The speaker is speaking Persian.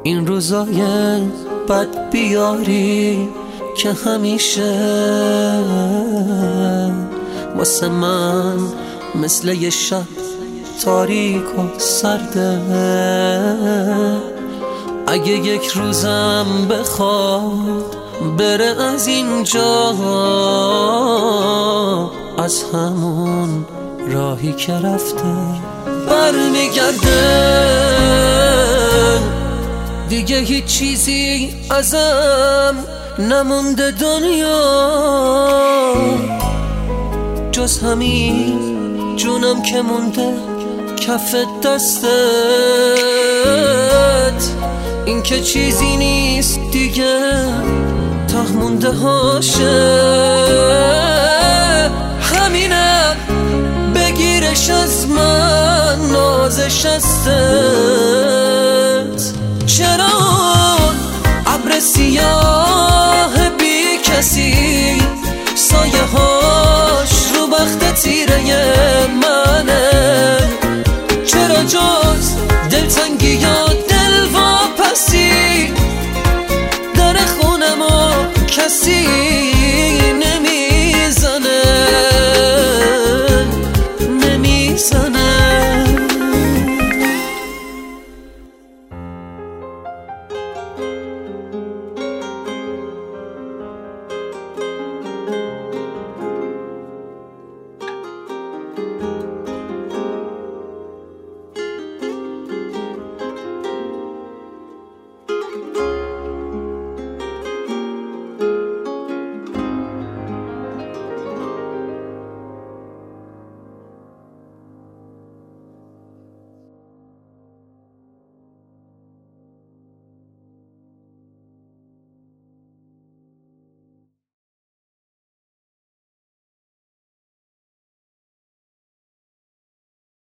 این روزای بد بیاری که همیشه واسه من مثل یه شب تاریک و سرده. اگه یک روزم بخواد بره از اینجا، از همون راهی که رفته برمیگرده. دیگه هیچ چیزی ازم نمونده دنیا، جز همین جونم که مونده کف دستت. این که چیزی نیست دیگه، ته مونده هاشه. همینم بگیرش از من، نازش ازت. چرا ابر سیاه بی کسی سایه هاش رو بخت تیره منه؟ چرا جز دلتنگی یا دل واپسی در خونمو کسی